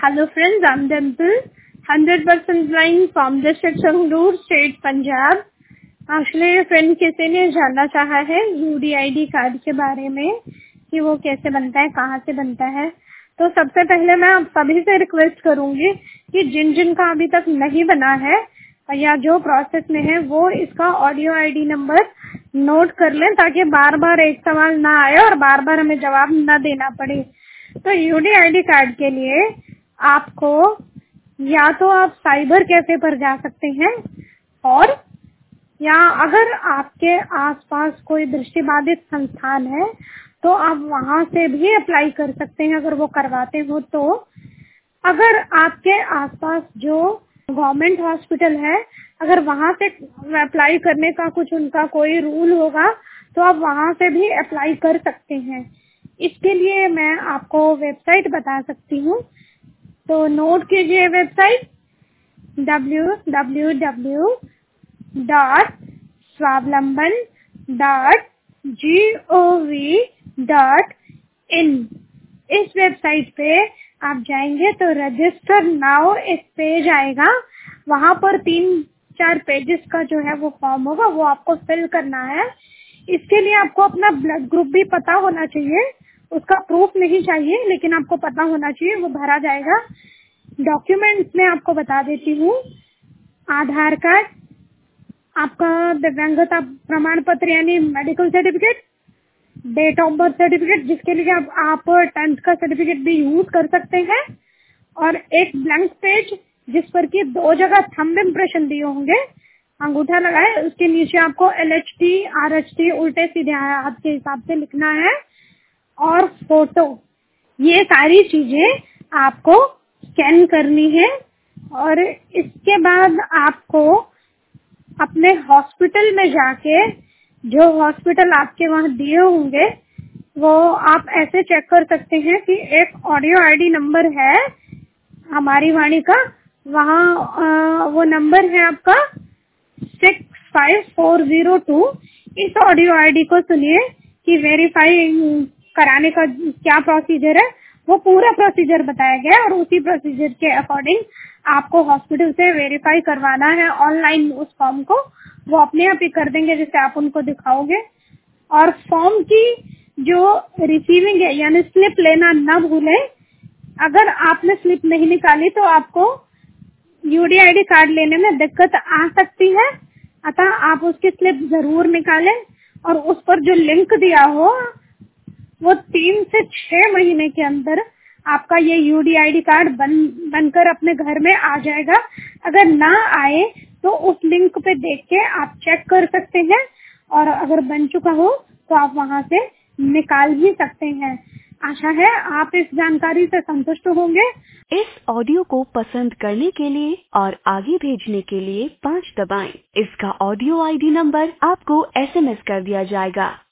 Hello friends, I'm Dimple, 100% blind from district Sangrur, state Punjab. Actually friend किसी ने जानना चाहा है यूडीआईडी कार्ड के बारे में कि वो कैसे बनता है, कहाँ से बनता है। तो सबसे पहले मैं आप सभी से रिक्वेस्ट करूंगी कि जिन जिन का अभी तक नहीं बना है या जो प्रोसेस में है वो इसका ऑडियो आईडी नंबर नोट कर लें ताकि बार बार एक सवाल ना आए और बार बार हमें जवाब न देना पड़े। तो यूडीआईडी कार्ड के लिए आपको या तो आप साइबर कैफे पर जा सकते हैं और या अगर आपके आसपास कोई दृष्टिबाधित संस्थान है तो आप वहां से भी अप्लाई कर सकते हैं अगर वो करवाते हो। तो अगर आपके आसपास जो गवर्नमेंट हॉस्पिटल है अगर वहां से अप्लाई करने का कुछ उनका कोई रूल होगा तो आप वहां से भी अप्लाई कर सकते हैं। इसके लिए मैं आपको वेबसाइट बता सकती हूँ, तो नोट कीजिए वेबसाइट www.swavlamban.gov.in। इस वेबसाइट पे आप जाएंगे तो रजिस्टर नाउ एक पेज आएगा, वहाँ पर 3-4 पेजेस का जो है वो फॉर्म होगा, वो आपको फिल करना है। इसके लिए आपको अपना ब्लड ग्रुप भी पता होना चाहिए, उसका प्रूफ नहीं चाहिए लेकिन आपको पता होना चाहिए, वो भरा जाएगा। डॉक्यूमेंट्स में आपको बता देती हूँ, आधार कार्ड, आपका दिव्यांगता प्रमाण पत्र यानी medical certificate, date of birth certificate जिसके लिए आप 10th का सर्टिफिकेट भी यूज कर सकते हैं, और एक ब्लैंक पेज जिस पर कि 2 जगह थंब इम्प्रेशन दिए होंगे, अंगूठा लगाए, उसके नीचे आपको LHT RHT उल्टे सीधे हाथ के हिसाब से लिखना है, और फोटो। ये सारी चीजें आपको स्कैन करनी है। और इसके बाद आपको अपने हॉस्पिटल में जाके जो हॉस्पिटल आपके वहाँ दिए होंगे वो आप ऐसे चेक कर सकते हैं कि एक ऑडियो आईडी नंबर है हमारी वाणी का, वहाँ वो नंबर है आपका 65402। इस ऑडियो आईडी को सुनिए कि वेरीफाई कराने का क्या प्रोसीजर है, वो पूरा प्रोसीजर बताया गया है और उसी प्रोसीजर के अकॉर्डिंग आपको हॉस्पिटल से वेरीफाई करवाना है ऑनलाइन। उस फॉर्म को वो अपने आप ही कर देंगे जैसे आप उनको दिखाओगे। और फॉर्म की जो रिसीविंग है यानी स्लिप लेना न भूलें, अगर आपने स्लिप नहीं निकाली तो आपको यूडीआईडी कार्ड लेने में दिक्कत आ सकती है, अतः आप उसकी स्लिप जरूर निकालें और उस पर जो लिंक दिया हो वो 3 से 6 महीने के अंदर आपका ये यूडीआईडी कार्ड बनकर अपने घर में आ जाएगा। अगर ना आए तो उस लिंक पे देख के आप चेक कर सकते हैं, और अगर बन चुका हो तो आप वहां से निकाल भी सकते हैं। आशा है आप इस जानकारी से संतुष्ट होंगे। इस ऑडियो को पसंद करने के लिए और आगे भेजने के लिए 5 दबाएं। इसका ऑडियो आईडी नंबर आपको SMS कर दिया जाएगा।